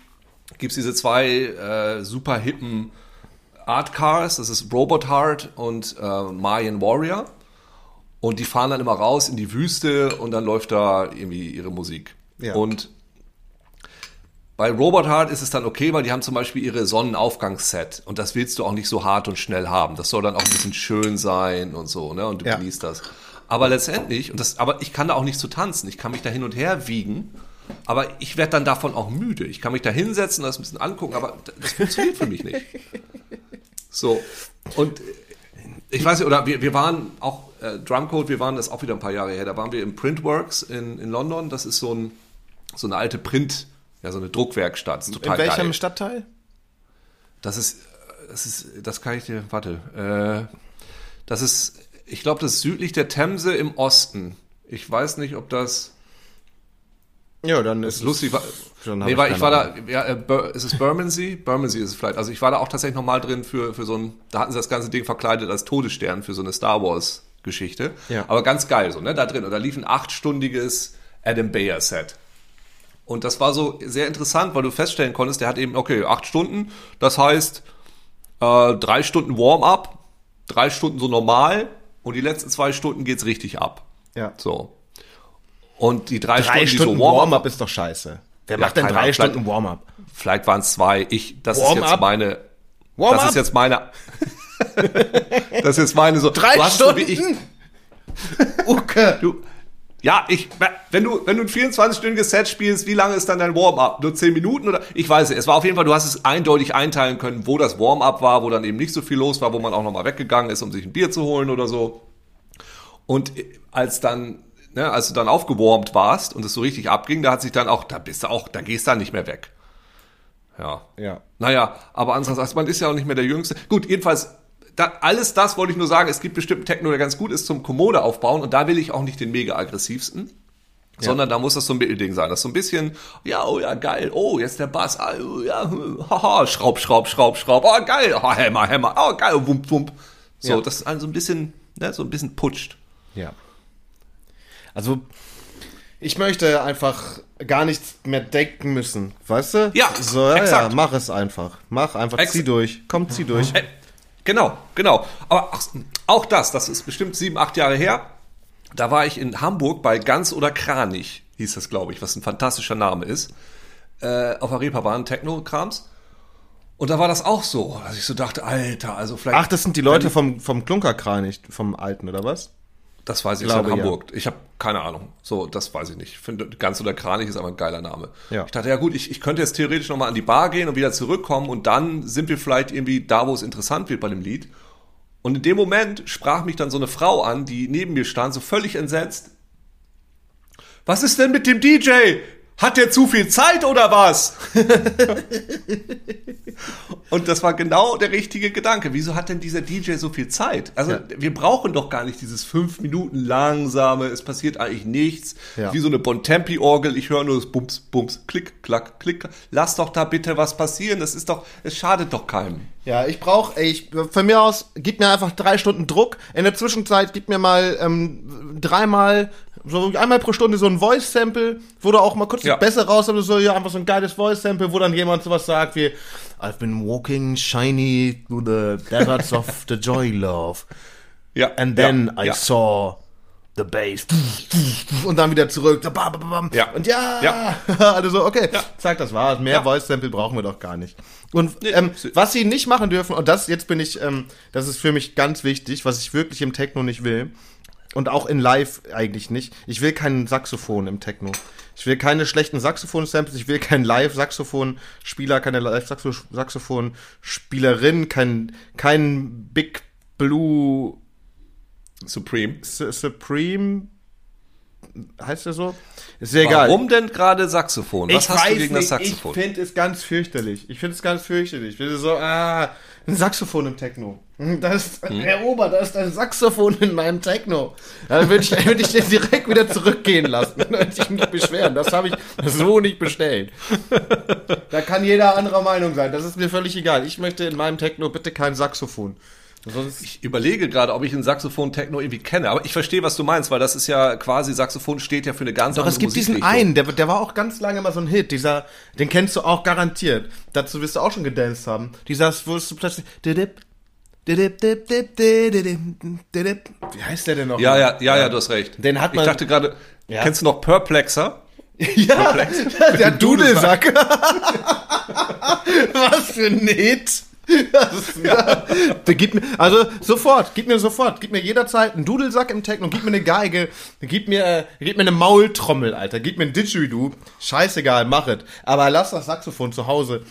super hippen Art Cars, das ist Robot Heart und Mayan Warrior. Und die fahren dann immer raus in die Wüste und dann läuft da irgendwie ihre Musik. Ja. Und bei Robot Heart ist es dann okay, weil die haben zum Beispiel ihre Sonnenaufgangsset und das willst du auch nicht so hart und schnell haben. Das soll dann auch ein bisschen schön sein und so, ne? Und du genießt das. Aber letztendlich, aber ich kann da auch nicht so tanzen. Ich kann mich da hin und her wiegen, aber ich werde dann davon auch müde. Ich kann mich da hinsetzen und das ein bisschen angucken, aber das funktioniert für mich nicht. So, und ich weiß nicht, oder wir waren auch, Drumcode, wir waren das auch wieder ein paar Jahre her, da waren wir im Printworks in London. Das ist so eine alte so eine Druckwerkstatt. Das ist total geil. In welchem Stadtteil? Das kann ich dir, ich glaube, das ist südlich der Themse im Osten. Ich weiß nicht, ob das... Ja, dann ist es lustig. Ich war da, ist es Bermondsey? Bermondsey ist es vielleicht. Also ich war da auch tatsächlich nochmal drin für so ein, da hatten sie das ganze Ding verkleidet als Todesstern für so eine Star Wars Geschichte. Ja. Aber ganz geil so, ne, da drin. Und da lief ein 8-stündiges Adam Beyer Set. Und das war so sehr interessant, weil du feststellen konntest, der hat eben, 8 Stunden, das heißt 3 Stunden Warm-up, 3 Stunden so normal, und die letzten 2 Stunden geht's richtig ab. Ja. So. Und die 3 Stunden, die so Warm-up ist doch scheiße. Wer macht denn 3 Stunden Warm-up? Vielleicht waren es 2. Das ist jetzt meine so. 3 Stunden? Okay. Wenn du ein 24-stündiges Set spielst, wie lange ist dann dein Warm-up? Nur 10 Minuten oder? Ich weiß nicht. Es war auf jeden Fall, du hast es eindeutig einteilen können, wo das Warm-up war, wo dann eben nicht so viel los war, wo man auch nochmal weggegangen ist, um sich ein Bier zu holen oder so. Und als du dann aufgewarmt warst und es so richtig abging, da gehst du dann nicht mehr weg. Ja. Ja. Naja, aber andererseits, man ist ja auch nicht mehr der Jüngste. Gut, jedenfalls, alles das wollte ich nur sagen. Es gibt bestimmt Techno, der ganz gut ist zum Kommode aufbauen. Und da will ich auch nicht den mega aggressivsten. Sondern da muss das so ein Mittelding sein. Das ist so ein bisschen, ja, oh ja, geil. Oh, jetzt der Bass. Oh, ja, haha, Schraub. Oh, geil. Oh, Hämmer. Oh, geil. Wump. So, Ja. das ist also so ein bisschen putscht. Ja. Also, ich möchte einfach gar nichts mehr denken müssen, weißt du? Ja, so, ja, exakt. mach es einfach. Mach einfach, zieh durch. Komm, zieh durch. Genau. Aber auch das ist bestimmt 7, 8 Jahre her. Da war ich in Hamburg bei Ganz oder Kranich, hieß das, glaube ich, was ein fantastischer Name ist. Auf der Reeperbahn, Techno-Krams. Und da war das auch so, dass ich so dachte, Alter, also vielleicht... Ach, das sind die Leute vom Klunkerkranich, vom Alten, oder was? Das weiß ich, Glaube, in Hamburg. Ja. Ich habe keine Ahnung. So, das weiß ich nicht. Ich finde, Ganz oder Kranich ist aber ein geiler Name. Ja. Ich dachte, ja gut, ich könnte jetzt theoretisch nochmal an die Bar gehen und wieder zurückkommen und dann sind wir vielleicht irgendwie da, wo es interessant wird bei dem Lied. Und in dem Moment sprach mich dann so eine Frau an, die neben mir stand, so völlig entsetzt. Was ist denn mit dem DJ? Hat der zu viel Zeit oder was? Und das war genau der richtige Gedanke. Wieso hat denn dieser DJ so viel Zeit? Also wir brauchen doch gar nicht dieses 5 Minuten langsame, es passiert eigentlich nichts. Ja. Wie so eine Bontempi-Orgel, ich höre nur das Bums, Bums, Klick, Klack, Klick. Lass doch da bitte was passieren, es schadet doch keinem. Ja, von mir aus, gib mir einfach 3 Stunden Druck. In der Zwischenzeit gib mir mal einmal pro Stunde so ein Voice-Sample, wo du auch mal kurz das Beste raus hast, so, ja, einfach so ein geiles Voice-Sample, wo dann jemand sowas sagt wie I've been walking shiny through the deserts of the joy love. Ja. And then I saw the bass. Und dann wieder zurück. Ja. Und also so, okay, zack, das war's. Mehr Voice-Sample brauchen wir doch gar nicht. Und was sie nicht machen dürfen, und das ist für mich ganz wichtig, was ich wirklich im Techno nicht will, und auch in Live eigentlich nicht. Ich will keinen Saxophon im Techno. Ich will keine schlechten Saxophon-Samples, ich will keinen Live-Saxophon-Spieler, keine Live-Saxophon-Spielerin, kein Big Blue Supreme. Supreme, heißt der so? Ist sehr egal. Warum denn gerade Saxophon? Was hast du gegen das Saxophon? Ich finde es ganz fürchterlich. Ich finde so, ein Saxophon im Techno. Herr Ober, da ist ein Saxophon in meinem Techno. Dann würde ich den direkt wieder zurückgehen lassen. Dann würde ich mich nicht beschweren. Das habe ich so nicht bestellt. Da kann jeder anderer Meinung sein. Das ist mir völlig egal. Ich möchte in meinem Techno bitte kein Saxophon. Ich überlege gerade, ob ich einen Saxophon-Techno irgendwie kenne, aber ich verstehe, was du meinst, weil das ist ja quasi, Saxophon steht ja für eine ganz andere Musik. Doch, es gibt diesen einen, der war auch ganz lange mal so ein Hit, den kennst du auch garantiert. Dazu wirst du auch schon gedanced haben. Wo es plötzlich wie heißt der denn noch? Ja, du hast recht. Den hat man. Ich dachte gerade, kennst du noch Perplexer? Ja, der Dudelsack. Was für ein Hit. Gib mir jederzeit einen Dudelsack im Techno, gib mir eine Geige, gib mir eine Maultrommel, Alter, gib mir ein Didgeridoo, scheißegal, mach es, aber lass das Saxophon zu Hause.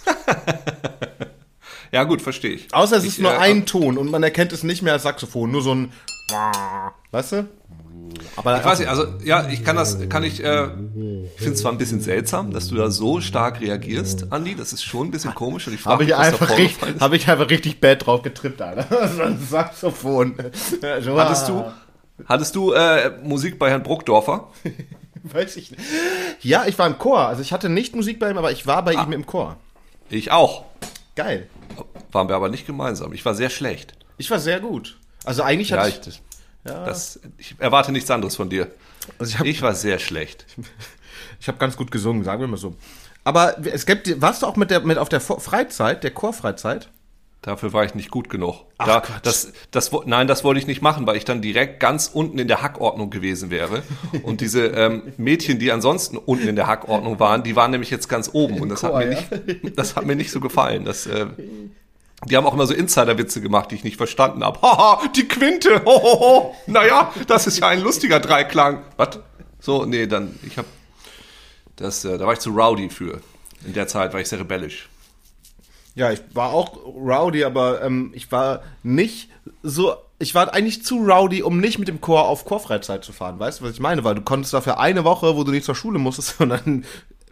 Ja gut, verstehe ich. Außer es ist nur ein Ton und man erkennt es nicht mehr als Saxophon, nur so ein, weißt du? Aber ich weiß nicht, also ja, ich finde es zwar ein bisschen seltsam, dass du da so stark reagierst, Andi, das ist schon ein bisschen komisch und ich frage mich, was da vorgefallen ist. Habe ich einfach richtig bad drauf getrippt, Alter. So ein Saxophon. Hattest du Musik bei Herrn Bruckdorfer? Weiß ich nicht. Ja, ich war im Chor, also ich hatte nicht Musik bei ihm, aber ich war bei ihm im Chor. Ich auch. Geil. Waren wir aber nicht gemeinsam. Ich war sehr schlecht. Ich war sehr gut. Also eigentlich hatte ich... Ich erwarte nichts anderes von dir. Also ich war sehr schlecht. Ich habe ganz gut gesungen, sagen wir mal so. Aber warst du auch mit auf der Freizeit, der Chorfreizeit? Dafür war ich nicht gut genug. Ach, das wollte ich nicht machen, weil ich dann direkt ganz unten in der Hackordnung gewesen wäre. Und diese Mädchen, die ansonsten unten in der Hackordnung waren, die waren nämlich jetzt ganz oben. Und das hat mir nicht so gefallen. Die haben auch immer so Insider-Witze gemacht, die ich nicht verstanden habe. Haha, die Quinte. Hohoho. Naja, das ist ja ein lustiger Dreiklang. Was? So, nee, da war ich zu rowdy für. In der Zeit war ich sehr rebellisch. Ja, ich war auch rowdy, aber ich war eigentlich zu rowdy, um nicht mit dem Chor auf Chorfreizeit zu fahren. Weißt du, was ich meine? Weil du konntest dafür eine Woche, wo du nicht zur Schule musstest, und dann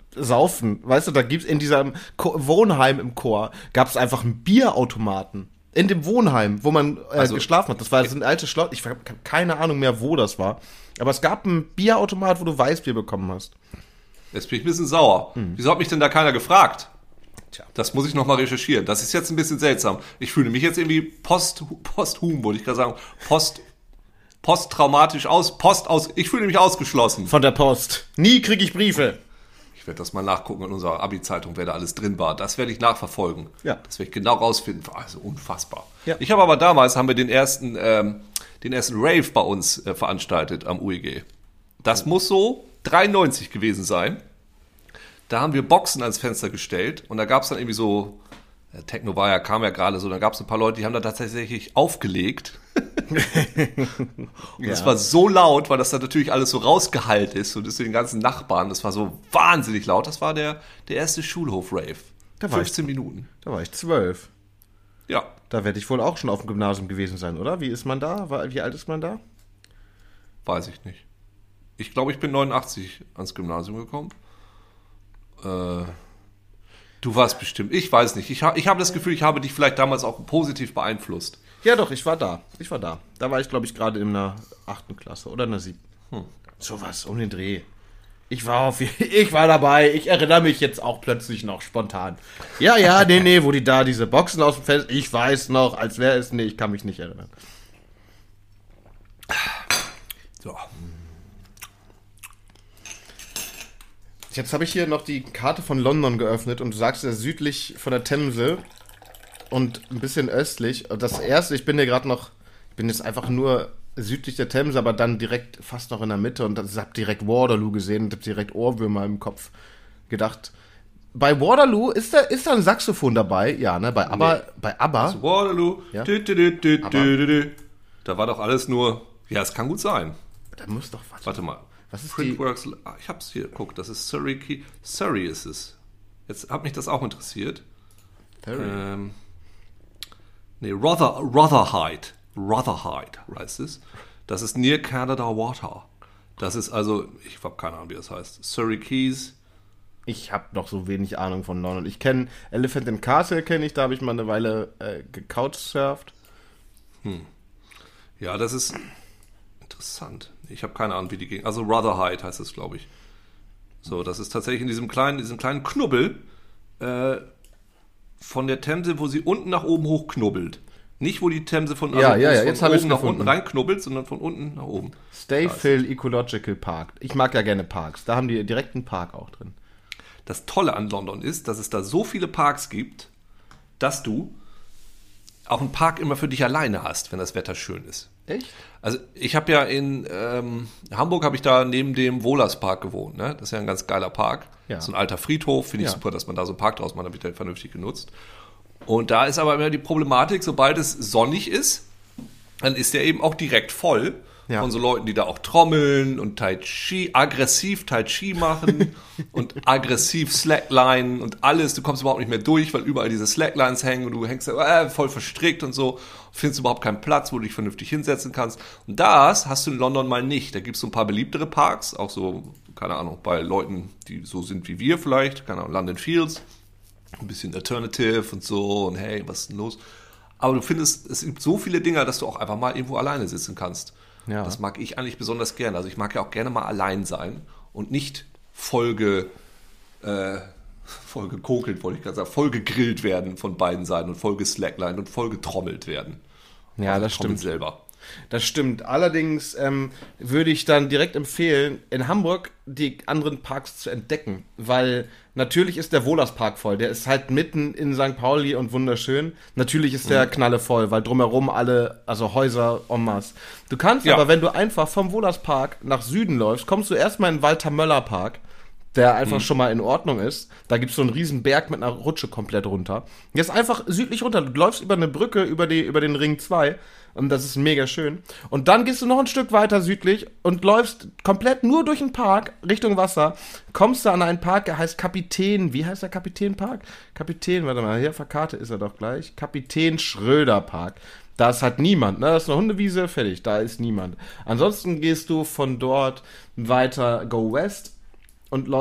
saufen. Weißt du, da gibt's in diesem Wohnheim im Chor, gab's einfach einen Bierautomaten. In dem Wohnheim, wo man geschlafen hat. Das war ein altes Schloss. Ich habe keine Ahnung mehr, wo das war. Aber es gab einen Bierautomat, wo du Weißbier bekommen hast. Jetzt bin ich ein bisschen sauer. Wieso hat mich denn da keiner gefragt? Tja. Das muss ich nochmal recherchieren. Das ist jetzt ein bisschen seltsam. Ich fühle mich jetzt irgendwie posthum, wollte ich gerade sagen. Posttraumatisch ich fühle mich ausgeschlossen. Von der Post. Nie kriege ich Briefe. Ich werde das mal nachgucken in unserer Abi-Zeitung, wer da alles drin war. Das werde ich nachverfolgen. Ja. Das werde ich genau rausfinden. Also unfassbar. Ja. Ich habe aber damals, den ersten Rave bei uns veranstaltet am UEG. Das muss so 93 gewesen sein. Da haben wir Boxen ans Fenster gestellt und da gab es dann irgendwie so, Techno kam ja gerade so, da gab es ein paar Leute, die haben da tatsächlich aufgelegt. Und es war so laut, weil das da natürlich alles so rausgehallt ist und das zu den ganzen Nachbarn, das war so wahnsinnig laut. Das war der erste Schulhof-Rave. 15 Minuten. Da war ich 12. Ja. Da werde ich wohl auch schon auf dem Gymnasium gewesen sein, oder? Wie ist man da? Wie alt ist man da? Weiß ich nicht. Ich glaube, ich bin 89 ans Gymnasium gekommen. Du warst bestimmt. Ich weiß nicht. Ich habe das Gefühl, ich habe dich vielleicht damals auch positiv beeinflusst. Ja doch, ich war da. Da war ich, glaube ich, gerade in der 8. Klasse oder in der 7. Sowas, um den Dreh. Ich war dabei. Ich erinnere mich jetzt auch plötzlich noch spontan. Ja, nee, wo die da diese Boxen aus dem Fenster. Ich weiß noch, als wäre es. Nee, ich kann mich nicht erinnern. So. Jetzt habe ich hier noch die Karte von London geöffnet und du sagst ja südlich von der Themse und ein bisschen östlich. Und das erste, ich bin jetzt einfach nur südlich der Themse, aber dann direkt fast noch in der Mitte und ich habe direkt Waterloo gesehen und habe direkt Ohrwürmer im Kopf gedacht. Bei Waterloo ist da ein Saxophon dabei? Ja, ne? Bei ABBA. Also Waterloo. Ja? Da war doch alles nur. Ja, es kann gut sein. Da muss doch was. Warte mal. Was ist Printworks, ich hab's hier, guck, das ist Surrey ist es. Jetzt hat mich das auch interessiert. Rotherhithe heißt es. Das ist near Canada Water. Das ist also, ich habe keine Ahnung, wie das heißt. Surrey Keys. Ich habe noch so wenig Ahnung von London. Ich kenne Elephant and Castle, da habe ich mal eine Weile gecouchsurft. Ja, das ist interessant. Ich habe keine Ahnung, wie die gehen. Also Rotherhithe heißt es, glaube ich. So, das ist tatsächlich in diesem kleinen Knubbel von der Themse, wo sie unten nach oben hochknubbelt. Nicht, wo die Themse von jetzt oben nach unten reinknubbelt, sondern von unten nach oben. Stayfield Ecological Park. Ich mag ja gerne Parks. Da haben die direkt einen Park auch drin. Das Tolle an London ist, dass es da so viele Parks gibt, dass du auch einen Park immer für dich alleine hast, wenn das Wetter schön ist. Echt? Also ich habe ja in Hamburg habe ich da neben dem Wohlerspark gewohnt. Ne? Das ist ja ein ganz geiler Park. Ja. So ein alter Friedhof. Finde ich super, dass man da so einen Park draus macht. Habe ich da vernünftig genutzt. Und da ist aber immer die Problematik, sobald es sonnig ist, dann ist der eben auch direkt voll von so Leuten, die da auch trommeln und aggressiv Tai Chi machen und aggressiv Slacklinen und alles. Du kommst überhaupt nicht mehr durch, weil überall diese Slacklines hängen und du hängst da voll verstrickt und so. Findest überhaupt keinen Platz, wo du dich vernünftig hinsetzen kannst. Und das hast du in London mal nicht. Da gibt es so ein paar beliebtere Parks, auch so, keine Ahnung, bei Leuten, die so sind wie wir vielleicht, keine Ahnung, London Fields. Ein bisschen Alternative und so und hey, was ist denn los? Aber du findest, es gibt so viele Dinge, dass du auch einfach mal irgendwo alleine sitzen kannst. Ja. Das mag ich eigentlich besonders gerne. Also ich mag ja auch gerne mal allein sein und nicht voll gekokelt, wollte ich gerade sagen, voll gegrillt werden von beiden Seiten und voll geslacklined und voll getrommelt werden. Ja, also das stimmt. Selber. Das stimmt. Allerdings würde ich dann direkt empfehlen, in Hamburg die anderen Parks zu entdecken, weil natürlich ist der Wohlerspark voll. Der ist halt mitten in St. Pauli und wunderschön. Natürlich ist der knallevoll, weil drumherum also Häuser en masse. Du kannst aber, wenn du einfach vom Wohlerspark nach Süden läufst, kommst du erstmal in den Walter-Möller-Park, der einfach schon mal in Ordnung ist. Da gibt es so einen riesen Berg mit einer Rutsche komplett runter. Jetzt einfach südlich runter. Du läufst über eine Brücke über den Ring 2 und das ist mega schön. Und dann gehst du noch ein Stück weiter südlich und läufst komplett nur durch den Park Richtung Wasser. Kommst du an einen Park, der heißt Kapitän. Wie heißt der Kapitänpark? Warte mal, hier auf der Karte ist er doch gleich. Kapitän Schröder Park. Da ist halt niemand, ne? Das ist eine Hundewiese, fertig, da ist niemand. Ansonsten gehst du von dort weiter Go West und läufst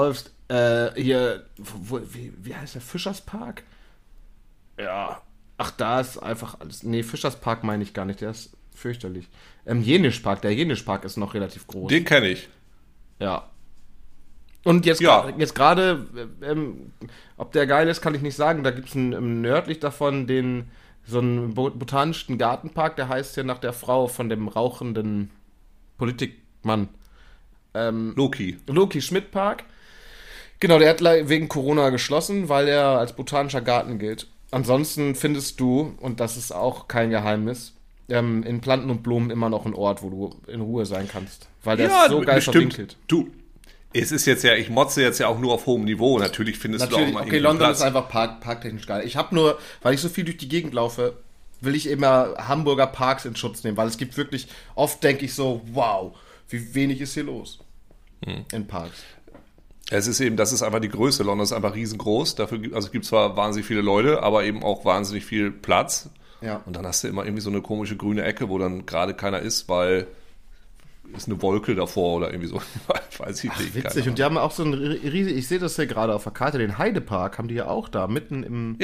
Hier, wie heißt der? Fischerspark? Ja. Ach, da ist einfach alles. Nee, Fischerspark meine ich gar nicht, der ist fürchterlich. Jenischpark, der Jenischpark ist noch relativ groß. Den kenne ich. Ja. Und jetzt gerade, ob der geil ist, kann ich nicht sagen. Da gibt es nördlich davon so einen botanischen Gartenpark, der heißt ja nach der Frau von dem rauchenden Politikmann. Loki Schmidt Park. Genau, der hat wegen Corona geschlossen, weil er als botanischer Garten gilt. Ansonsten findest du, und das ist auch kein Geheimnis, in Planten und Blumen immer noch ein Ort, wo du in Ruhe sein kannst. Weil der ist so geil verwinkelt. Du, es ist jetzt ja, ich motze jetzt ja auch nur auf hohem Niveau. Natürlich findest du auch mal okay, London Platz. Ist einfach parktechnisch geil. Ich habe nur, weil ich so viel durch die Gegend laufe, will ich immer Hamburger Parks in Schutz nehmen, weil es gibt wirklich, oft denke ich so, wow, wie wenig ist hier los in Parks. Es ist eben, das ist einfach die Größe. London ist einfach riesengroß. Dafür gibt es zwar wahnsinnig viele Leute, aber eben auch wahnsinnig viel Platz. Ja. Und dann hast du immer irgendwie so eine komische grüne Ecke, wo dann gerade keiner ist, weil ist eine Wolke davor oder irgendwie so. Weiß ich nicht. Witzig. Und die haben auch so ein riesig, ich sehe das hier gerade auf der Karte, den Heidepark haben die ja auch da, mitten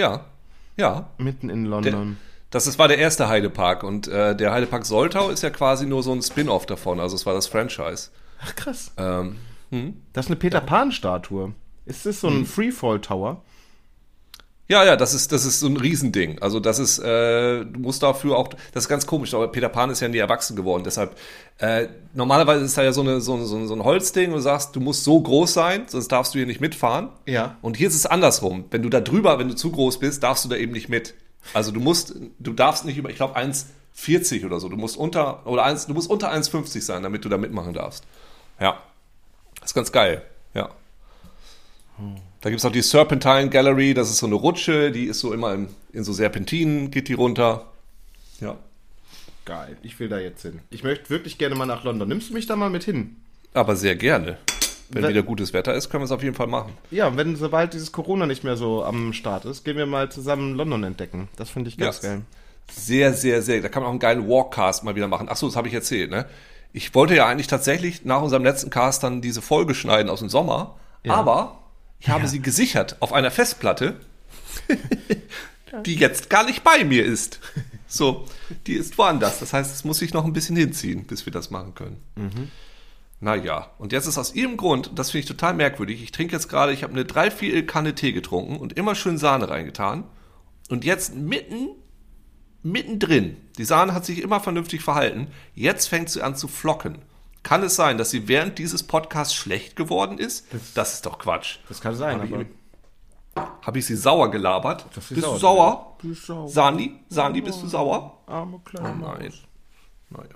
in London. War der erste Heidepark und der Heidepark Soltau ist ja quasi nur so ein Spin-off davon, also es war das Franchise. Ach krass. Das ist eine Peter-Pan-Statue. Ist das so ein Freefall-Tower? Ja, das ist so ein Riesending. Also das ist, du musst dafür auch, das ist ganz komisch, aber Peter Pan ist ja nie erwachsen geworden, deshalb, normalerweise ist da ja so ein Holzding und du sagst, du musst so groß sein, sonst darfst du hier nicht mitfahren. Ja. Und hier ist es andersrum. Wenn du zu groß bist, darfst du da eben nicht mit. Also du darfst nicht über, ich glaube 1,40 oder so, du musst unter 1,50 sein, damit du da mitmachen darfst. Ja. Das ist ganz geil, ja. Da gibt es auch die Serpentine Gallery, das ist so eine Rutsche, die ist so immer in so Serpentinen, geht die runter. Ja. Geil, ich will da jetzt hin. Ich möchte wirklich gerne mal nach London. Nimmst du mich da mal mit hin? Aber sehr gerne. Wenn wieder gutes Wetter ist, können wir es auf jeden Fall machen. Ja, und sobald dieses Corona nicht mehr so am Start ist, gehen wir mal zusammen London entdecken. Das finde ich ganz geil. Sehr, sehr, sehr. Da kann man auch einen geilen Walkcast mal wieder machen. Achso, das habe ich erzählt, ne? Ich wollte ja eigentlich tatsächlich nach unserem letzten Cast dann diese Folge schneiden aus dem Sommer, aber ich habe sie gesichert auf einer Festplatte, die jetzt gar nicht bei mir ist. So, die ist woanders. Das heißt, es muss sich noch ein bisschen hinziehen, bis wir das machen können. Naja, und jetzt ist aus irgendeinem Grund, das finde ich total merkwürdig, ich trinke jetzt gerade, ich habe eine 3/4 Kanne Tee getrunken und immer schön Sahne reingetan. Und jetzt mittendrin, die Sahne hat sich immer vernünftig verhalten, jetzt fängt sie an zu flocken. Kann es sein, dass sie während dieses Podcasts schlecht geworden ist? Das ist doch Quatsch. Das kann sein, Habe ich sie sauer gelabert? Bist du sauer? Du bist sauer. Sani, bist du sauer? Arme kleine Maus. Nein. Naja.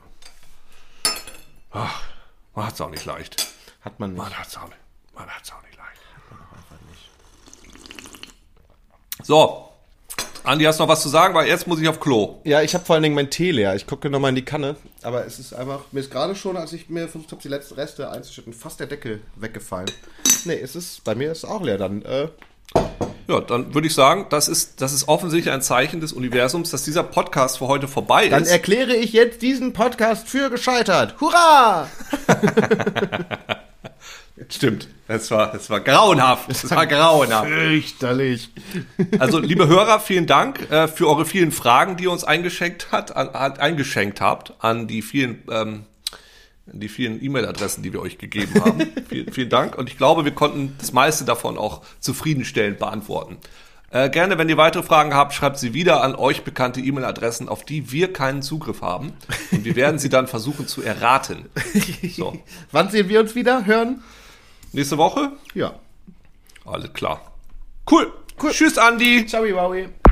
Ach, man hat es auch nicht leicht. Hat man nicht. Man hat es auch nicht leicht. Hat man auch einfach nicht. So. Andi, hast du noch was zu sagen? Weil jetzt muss ich auf Klo. Ja, ich habe vor allen Dingen mein Tee leer. Ich gucke nochmal in die Kanne. Aber es ist einfach, mir ist gerade schon, als ich mir versucht habe, die letzten Reste einzuschütten, fast der Deckel weggefallen. Nee, bei mir ist es auch leer dann. Ja, dann würde ich sagen, das ist offensichtlich ein Zeichen des Universums, dass dieser Podcast für heute vorbei ist. Dann erkläre ich jetzt diesen Podcast für gescheitert. Hurra! Stimmt, es war grauenhaft. Es war grauenhaft. Fürchterlich. Also, liebe Hörer, vielen Dank für eure vielen Fragen, die ihr uns eingeschenkt habt an die vielen E-Mail-Adressen, die wir euch gegeben haben. Vielen Dank. Und ich glaube, wir konnten das meiste davon auch zufriedenstellend beantworten. Gerne, wenn ihr weitere Fragen habt, schreibt sie wieder an euch bekannte E-Mail-Adressen, auf die wir keinen Zugriff haben. Und wir werden sie dann versuchen zu erraten. So. Wann sehen wir uns wieder? Hören? Nächste Woche? Ja. Alles klar. Cool. Tschüss, Andi. Ciao, Wowie.